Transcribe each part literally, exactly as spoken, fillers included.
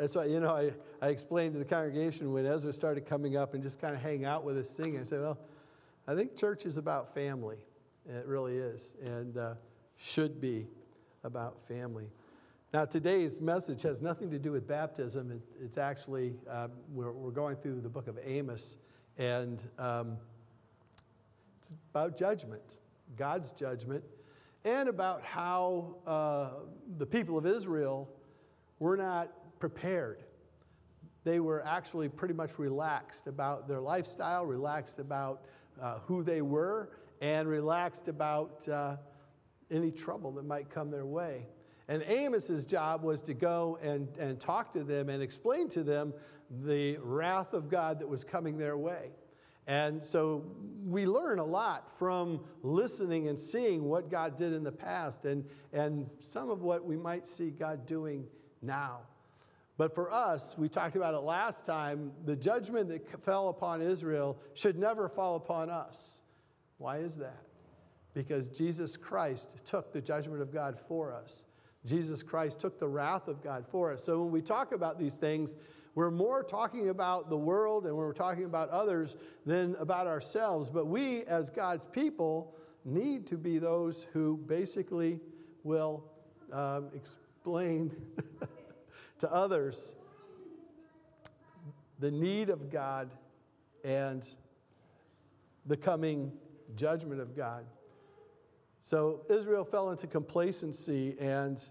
that's why, you know, I, I explained to the congregation when Ezra started coming up and just kind of hang out with us singing. I said, well, I think church is about family. It really is, and uh, should be about family. Now, today's message has nothing to do with baptism. It, it's actually, uh, we're, we're going through the book of Amos, and um, it's about judgment, God's judgment, and about how uh, the people of Israel were not prepared. They were actually pretty much relaxed about their lifestyle, relaxed about uh, who they were, and relaxed about uh, any trouble that might come their way. And Amos's job was to go and, and talk to them and explain to them the wrath of God that was coming their way. And so we learn a lot from listening and seeing what God did in the past and, and some of what we might see God doing now. But for us, we talked about it last time, the judgment that fell upon Israel should never fall upon us. Why is that? Because Jesus Christ took the judgment of God for us. Jesus Christ took the wrath of God for us. So when we talk about these things, we're more talking about the world and we're talking about others than about ourselves. But we, as God's people, need to be those who basically will um, explain to others the need of God and the coming judgment of God. So Israel fell into complacency, and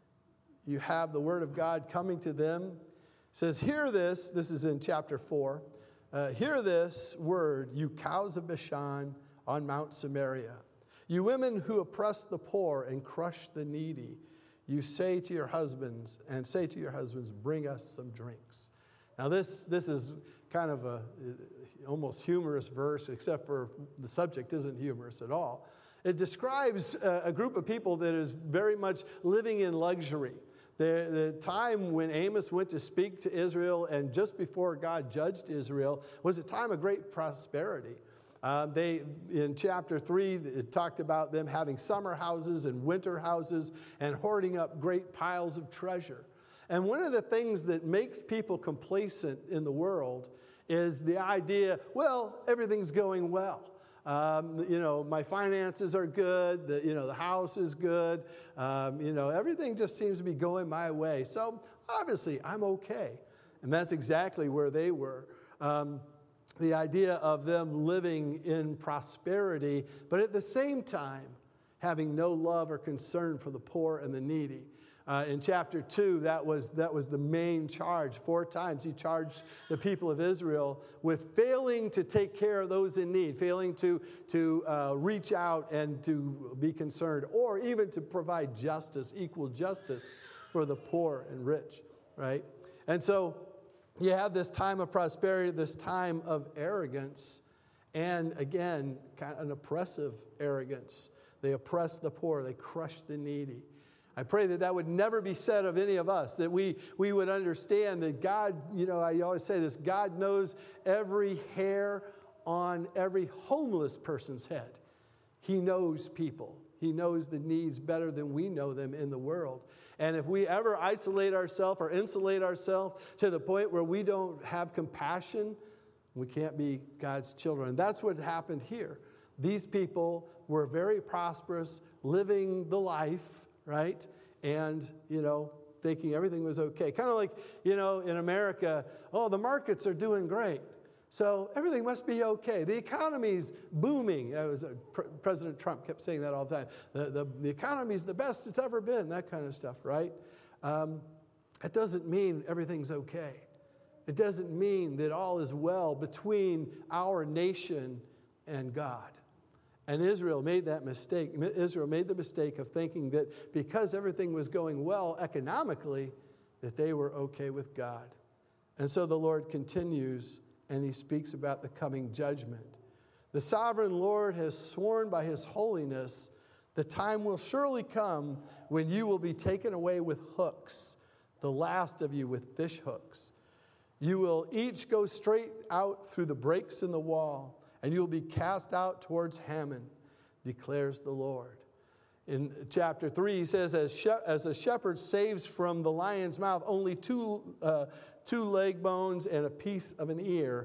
you have the word of God coming to them. It says, hear this, this is in chapter four, uh, hear this word, you cows of Bashan on Mount Samaria, you women who oppress the poor and crush the needy. You say to your husbands, and say to your husbands, bring us some drinks. Now this, this is kind of a almost humorous verse, except for the subject isn't humorous at all. It describes a, a group of people that is very much living in luxury. The, the time when Amos went to speak to Israel and just before God judged Israel was a time of great prosperity. Uh, they, in chapter three, it talked about them having summer houses and winter houses and hoarding up great piles of treasure. And one of the things that makes people complacent in the world is the idea, well, everything's going well. Um, you know, my finances are good. The, you know, the house is good. Um, you know, everything just seems to be going my way. So obviously, I'm okay. And that's exactly where they were. Um, the idea of them living in prosperity, but at the same time, having no love or concern for the poor and the needy. Uh, in chapter two, that was, that was the main charge. Four times he charged the people of Israel with failing to take care of those in need, failing to, to uh, reach out and to be concerned, or even to provide justice, equal justice for the poor and rich, right? And so you have this time of prosperity, this time of arrogance, and again, kind of an oppressive arrogance. They oppress the poor, they crush the needy. I pray that that would never be said of any of us, that we, we would understand that God, you know, I always say this, God knows every hair on every homeless person's head. He knows people. He knows the needs better than we know them in the world. And if we ever isolate ourselves or insulate ourselves to the point where we don't have compassion, we can't be God's children. And that's what happened here. These people were very prosperous, living the life, right? And, you know, thinking everything was okay. Kind of like, you know, in America, oh, the markets are doing great. So everything must be okay. The economy's booming. It was, uh, Pr- President Trump kept saying that all the time. The, the, the economy's the best it's ever been, that kind of stuff, right? Um, it doesn't mean everything's okay. It doesn't mean that all is well between our nation and God. And Israel made that mistake. Israel made the mistake of thinking that because everything was going well economically, that they were okay with God. And so the Lord continues, and he speaks about the coming judgment. The sovereign Lord has sworn by his holiness, the time will surely come when you will be taken away with hooks, the last of you with fish hooks. You will each go straight out through the breaks in the wall, and you will be cast out towards Haman, declares the Lord. In chapter three, he says, as, she- as a shepherd saves from the lion's mouth only two, uh, two leg bones and a piece of an ear,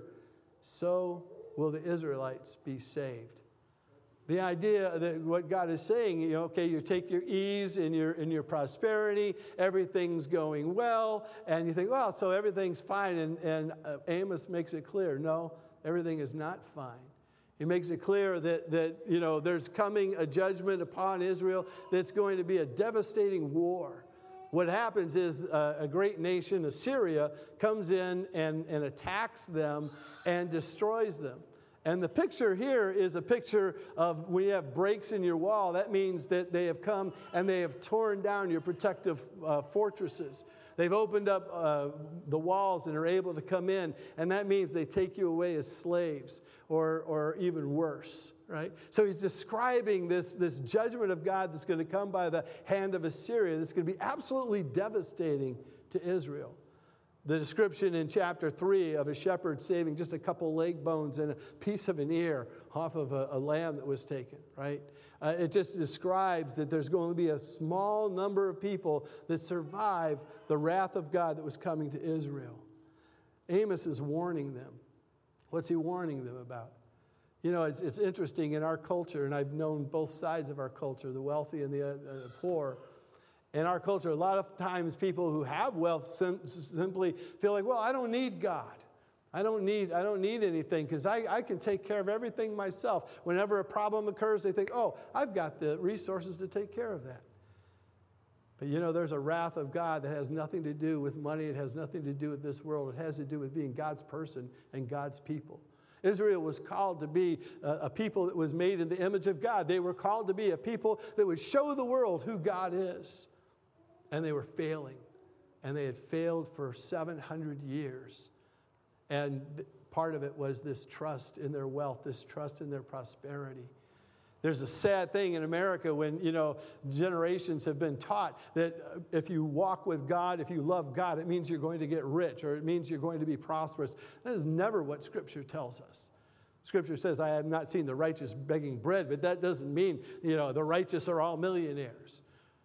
so will the Israelites be saved. The idea that what God is saying, you know, okay, you take your ease in your in your prosperity, everything's going well, and you think, well, so everything's fine. And, and uh, Amos makes it clear, no, everything is not fine. He makes it clear that, that, you know, there's coming a judgment upon Israel that's going to be a devastating war. What happens is uh, a great nation, Assyria, comes in and, and attacks them and destroys them. And the picture here is a picture of when you have breaks in your wall, that means that they have come and they have torn down your protective uh, fortresses. They've opened up uh, the walls and are able to come in, and that means they take you away as slaves, or, or even worse, right? So he's describing this, this judgment of God that's going to come by the hand of Assyria that's going to be absolutely devastating to Israel. The description in chapter three of a shepherd saving just a couple leg bones and a piece of an ear off of a, a lamb that was taken, right? Uh, it just describes that there's going to be a small number of people that survive the wrath of God that was coming to Israel. Amos is warning them. What's he warning them about? You know, it's, it's interesting in our culture, and I've known both sides of our culture, the wealthy and the, uh, the poor. In our culture, a lot of times people who have wealth sim- simply feel like, well, I don't need God. I don't need, I don't need anything because I, I can take care of everything myself. Whenever a problem occurs, they think, oh, I've got the resources to take care of that. But you know, there's a wrath of God that has nothing to do with money. It has nothing to do with this world. It has to do with being God's person and God's people. Israel was called to be a, a people that was made in the image of God. They were called to be a people that would show the world who God is. And they were failing. And they had failed for seven hundred years. And th- part of it was this trust in their wealth, this trust in their prosperity. There's a sad thing in America when, you know, generations have been taught that if you walk with God, if you love God, it means you're going to get rich or it means you're going to be prosperous. That is never what Scripture tells us. Scripture says, I have not seen the righteous begging bread, but that doesn't mean, you know, the righteous are all millionaires.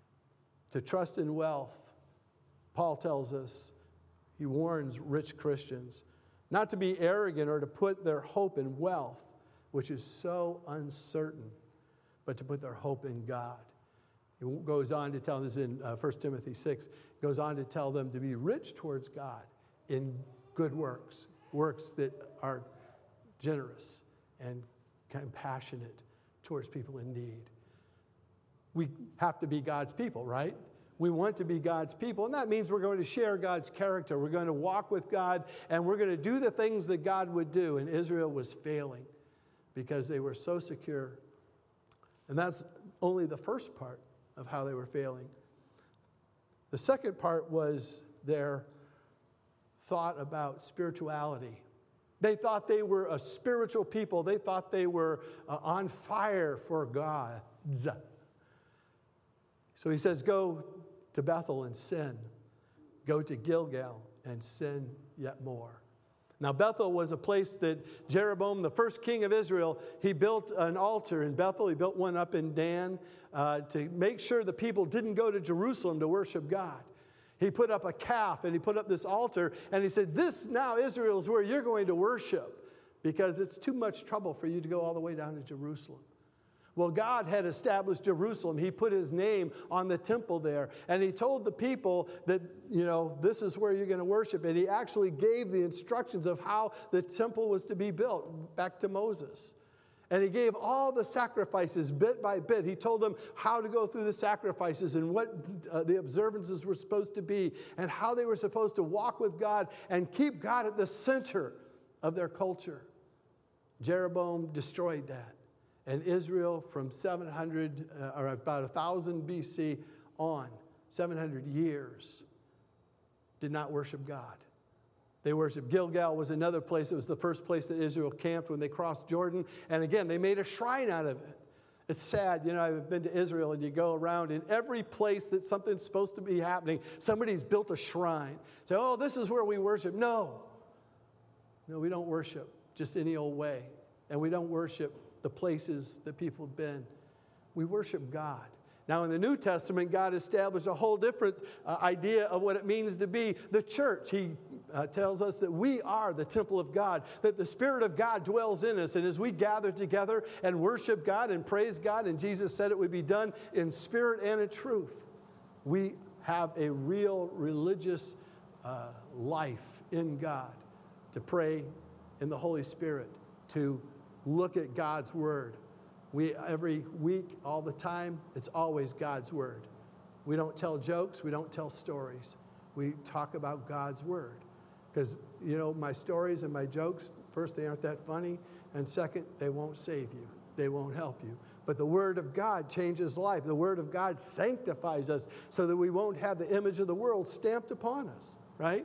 To trust in wealth, Paul tells us, he warns rich Christians, not to be arrogant or to put their hope in wealth, which is so uncertain, but to put their hope in God. He goes on to tell this in uh, First Timothy six, goes on to tell them to be rich towards God in good works, works that are generous and compassionate towards people in need. We have to be God's people, right? We want to be God's people, and that means we're going to share God's character. We're going to walk with God, and we're going to do the things that God would do. And Israel was failing because they were so secure. And that's only the first part of how they were failing. The second part was their thought about spirituality. They thought they were a spiritual people. They thought they were uh, on fire for God. So he says, go to Bethel and sin. Go to Gilgal and sin yet more. Now, Bethel was a place that Jeroboam, the first king of Israel, he built an altar in Bethel. He built one up in Dan uh, to make sure the people didn't go to Jerusalem to worship God. He put up a calf and he put up this altar and he said, this now, Israel, is where you're going to worship because it's too much trouble for you to go all the way down to Jerusalem. Well, God had established Jerusalem. He put his name on the temple there. And he told the people that, you know, this is where you're going to worship. And he actually gave the instructions of how the temple was to be built back to Moses. And he gave all the sacrifices bit by bit. He told them how to go through the sacrifices and what uh, the observances were supposed to be and how they were supposed to walk with God and keep God at the center of their culture. Jeroboam destroyed that. And Israel from seven hundred, uh, or about one thousand B C on, seven hundred years, did not worship God. They worshiped. Gilgal was another place. It was the first place that Israel camped when they crossed Jordan. And again, they made a shrine out of it. It's sad. You know, I've been to Israel and you go around in every place that something's supposed to be happening, somebody's built a shrine. Say, oh, this is where we worship. No. No, we don't worship just any old way. And we don't worship the places that people have been. We worship God. Now, in the New Testament, God established a whole different uh, idea of what it means to be the church. He uh, tells us that we are the temple of God, that the Spirit of God dwells in us. And as we gather together and worship God and praise God, and Jesus said it would be done in spirit and in truth, we have a real religious uh, life in God, to pray in the Holy Spirit, to look at God's Word. We, every week, all the time, it's always God's Word. We don't tell jokes. We don't tell stories. We talk about God's Word. Because, you know, my stories and my jokes, first, they aren't that funny. And second, they won't save you. They won't help you. But the Word of God changes life. The Word of God sanctifies us so that we won't have the image of the world stamped upon us, right?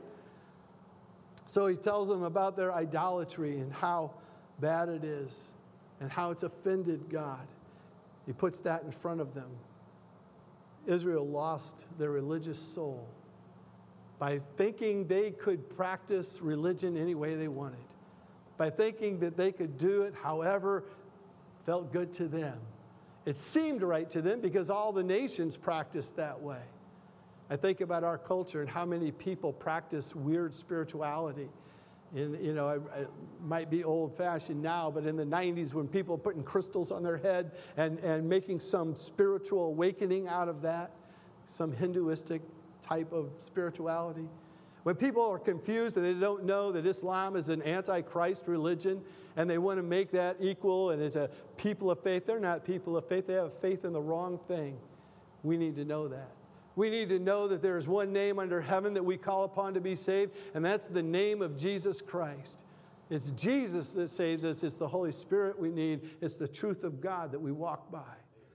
So he tells them about their idolatry and how bad it is, and how it's offended God. He puts that in front of them. Israel lost their religious soul by thinking they could practice religion any way they wanted, by thinking that they could do it however felt good to them. It seemed right to them because all the nations practiced that way. I think about our culture and how many people practice weird spirituality. In, you know, it might be old-fashioned now, but in the nineties when people were putting crystals on their head and, and making some spiritual awakening out of that, some Hinduistic type of spirituality. When people are confused and they don't know that Islam is an anti-Christ religion and they want to make that equal and it's a people of faith, they're not people of faith. They have faith in the wrong thing. We need to know that. We need to know that there is one name under heaven that we call upon to be saved, and that's the name of Jesus Christ. It's Jesus that saves us. It's the Holy Spirit we need. It's the truth of God that we walk by.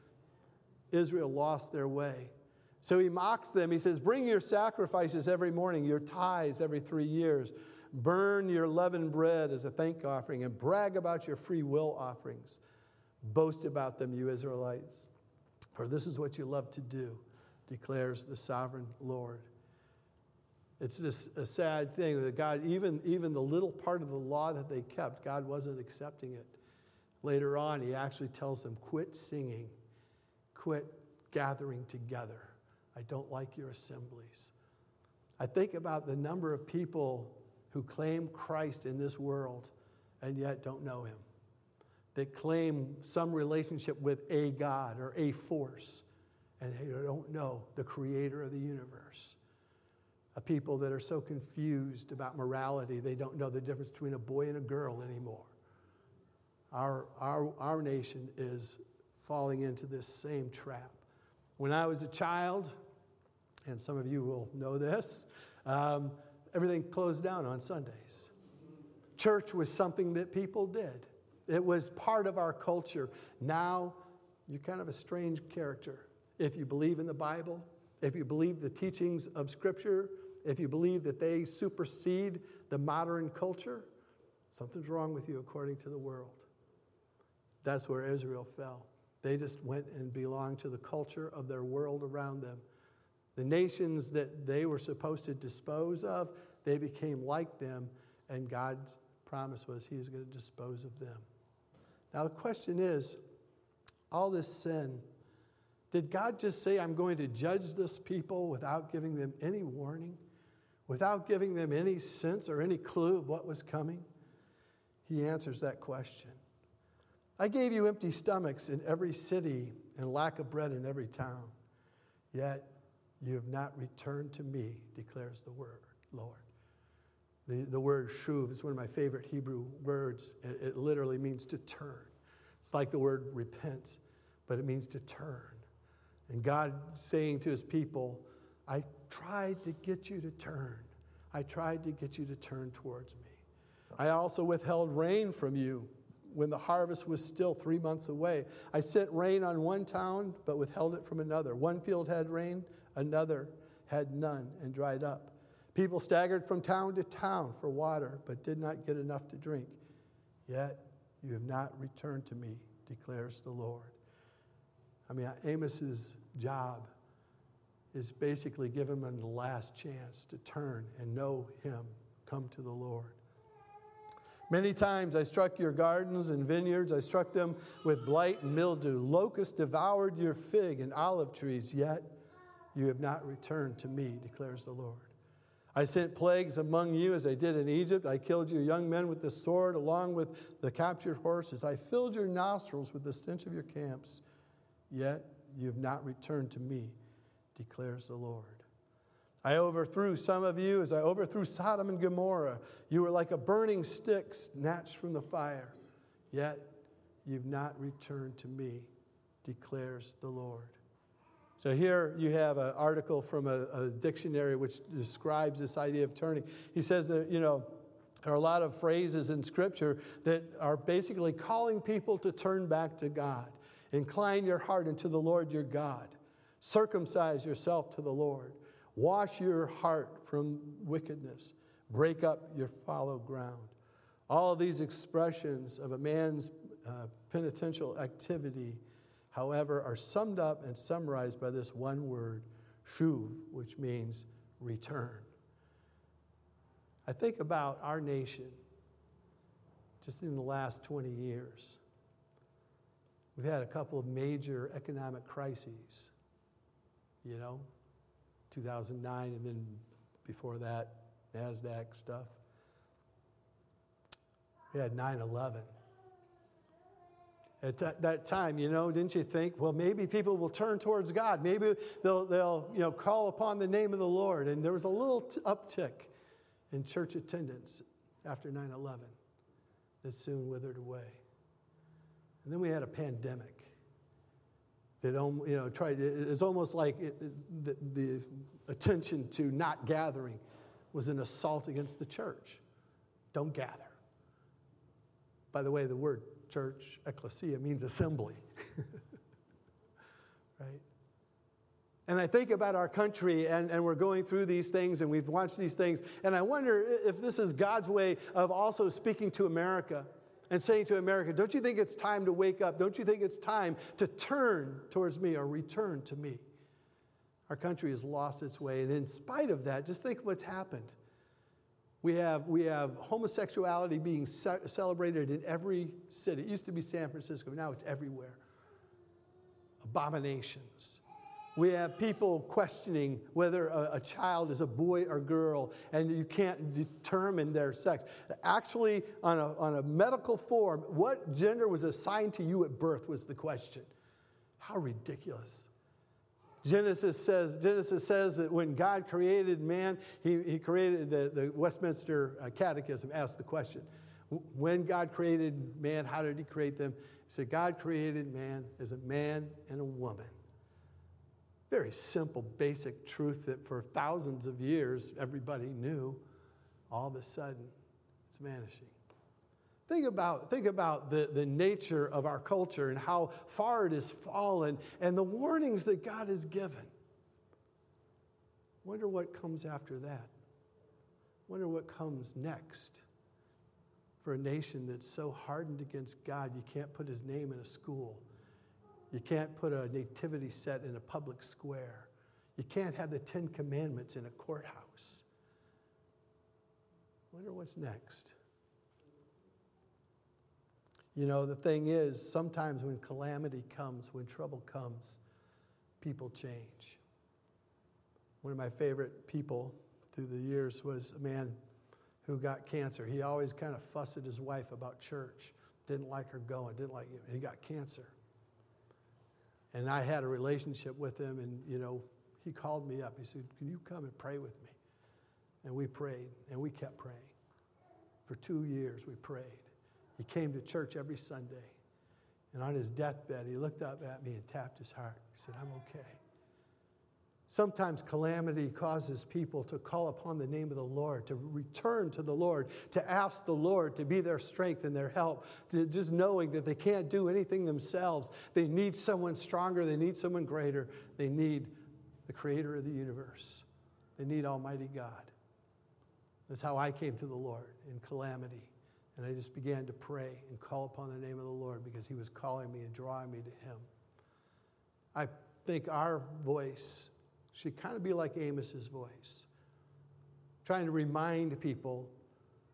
Israel lost their way. So he mocks them. He says, bring your sacrifices every morning, your tithes every three years. Burn your leavened bread as a thank offering, and brag about your free will offerings. Boast about them, you Israelites, for this is what you love to do, declares the sovereign Lord. It's just a sad thing that God, even, even the little part of the law that they kept, God wasn't accepting it. Later on, he actually tells them, quit singing, quit gathering together. I don't like your assemblies. I think about the number of people who claim Christ in this world and yet don't know him. They claim some relationship with a God or a force, and they don't know the creator of the universe. A people that are so confused about morality, they don't know the difference between a boy and a girl anymore. Our, our, our nation is falling into this same trap. When I was a child, and some of you will know this, um, everything closed down on Sundays. Church was something that people did. It was part of our culture. Now, you're kind of a strange character. If you believe in the Bible, if you believe the teachings of Scripture, if you believe that they supersede the modern culture, something's wrong with you according to the world. That's where Israel fell. They just went and belonged to the culture of their world around them. The nations that they were supposed to dispose of, they became like them, and God's promise was he was going to dispose of them. Now the question is, all this sin, did God just say, I'm going to judge this people without giving them any warning, without giving them any sense or any clue of what was coming? He answers that question. I gave you empty stomachs in every city and lack of bread in every town. Yet you have not returned to me, declares the word, Lord. The, the word shuv is one of my favorite Hebrew words. It, it literally means to turn. It's like the word repent, but it means to turn. And God saying to his people, I tried to get you to turn. I tried to get you to turn towards me. I also withheld rain from you when the harvest was still three months away. I sent rain on one town, but withheld it from another. One field had rain, another had none and dried up. People staggered from town to town for water, but did not get enough to drink. Yet you have not returned to me, declares the Lord. I mean, Amos's job is basically give him a last chance to turn and know him, come to the Lord. Many times I struck your gardens and vineyards. I struck them with blight and mildew. Locusts devoured your fig and olive trees, yet you have not returned to me, declares the Lord. I sent plagues among you as I did in Egypt. I killed your young men with the sword along with the captured horses. I filled your nostrils with the stench of your camps, yet you have not returned to me, declares the Lord. I overthrew some of you as I overthrew Sodom and Gomorrah. You were like a burning stick snatched from the fire, yet you've not returned to me, declares the Lord. So here you have an article from a, a dictionary which describes this idea of turning. He says that, you know, there are a lot of phrases in Scripture that are basically calling people to turn back to God. Incline your heart unto the Lord your God. Circumcise yourself to the Lord. Wash your heart from wickedness. Break up your fallow ground. All of these expressions of a man's uh, penitential activity, however, are summed up and summarized by this one word, shuv, which means return. I think about our nation just in the last twenty years. We've had a couple of major economic crises, you know, two thousand nine, and then before that, NASDAQ stuff. We had nine eleven. At t- that time, you know, didn't you think, well, maybe people will turn towards God. Maybe they'll, they'll, you know, call upon the name of the Lord. And there was a little t- uptick in church attendance after nine eleven that soon withered away. And then we had a pandemic that, you know, tried. It's almost like it, the, the attention to not gathering was an assault against the church. Don't gather. By the way, the word church, ecclesia, means assembly. Right? And I think about our country, and, and we're going through these things, and we've watched these things, and I wonder if this is God's way of also speaking to America and saying to America, don't you think it's time to wake up? Don't you think it's time to turn towards me or return to me? Our country has lost its way, and in spite of that, just think what's happened. We have, we have homosexuality being ce- celebrated in every city. It used to be San Francisco. Now it's everywhere. Abominations. We have people questioning whether a, a child is a boy or girl, and you can't determine their sex. Actually, on a, on a medical form, what gender was assigned to you at birth was the question. How ridiculous. Genesis says, Genesis says that when God created man, he, he created, the, the Westminster Catechism asked the question, when God created man, how did he create them? He said, God created man as a man and a woman. Very simple, basic truth that for thousands of years everybody knew. All of a sudden, it's vanishing. Think about, think about the, the nature of our culture and how far it has fallen and the warnings that God has given. Wonder what comes after that. Wonder what comes next for a nation that's so hardened against God you can't put his name in a school. You can't put a nativity set in a public square. You can't have the Ten Commandments in a courthouse. Wonder what's next. You know, the thing is, sometimes when calamity comes, when trouble comes, people change. One of my favorite people through the years was a man who got cancer. He always kind of fussed at his wife about church. Didn't like her going, didn't like it. He got cancer. And I had a relationship with him, and, you know, he called me up. He said, can you come and pray with me? And we prayed, and we kept praying. For two years, we prayed. He came to church every Sunday. And on his deathbed, he looked up at me and tapped his heart. He said, I'm okay. Sometimes calamity causes people to call upon the name of the Lord, to return to the Lord, to ask the Lord to be their strength and their help, to just knowing that they can't do anything themselves. They need someone stronger. They need someone greater. They need the creator of the universe. They need Almighty God. That's how I came to the Lord in calamity. And I just began to pray and call upon the name of the Lord because he was calling me and drawing me to him. I think our voice should kind of be like Amos's voice, trying to remind people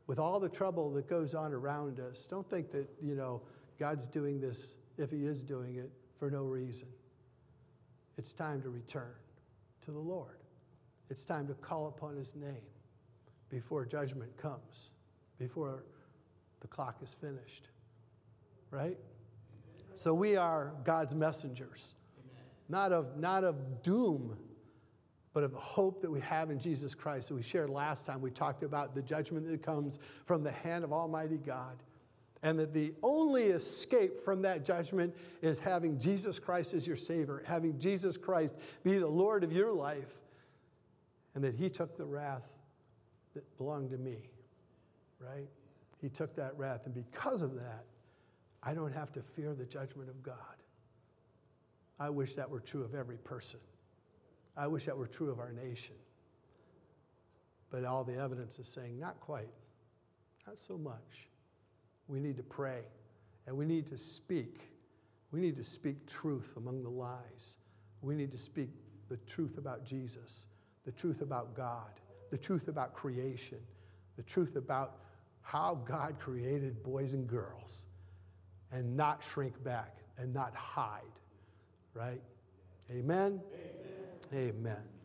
with all the trouble that goes on around us, don't think that, you know, God's doing this, if he is doing it, for no reason. It's time to return to the Lord. It's time to call upon his name before judgment comes, before the clock is finished. Right? So we are God's messengers. Not of, not of doom, but of the hope that we have in Jesus Christ that we shared last time. We talked about the judgment that comes from the hand of Almighty God, and that the only escape from that judgment is having Jesus Christ as your Savior, having Jesus Christ be the Lord of your life, and that he took the wrath that belonged to me, right? He took that wrath, and because of that, I don't have to fear the judgment of God. I wish that were true of every person. I wish that were true of our nation. But all the evidence is saying, not quite, not so much. We need to pray, and we need to speak. We need to speak truth among the lies. We need to speak the truth about Jesus, the truth about God, the truth about creation, the truth about how God created boys and girls, and not shrink back and not hide, right? Amen? Amen. Amen.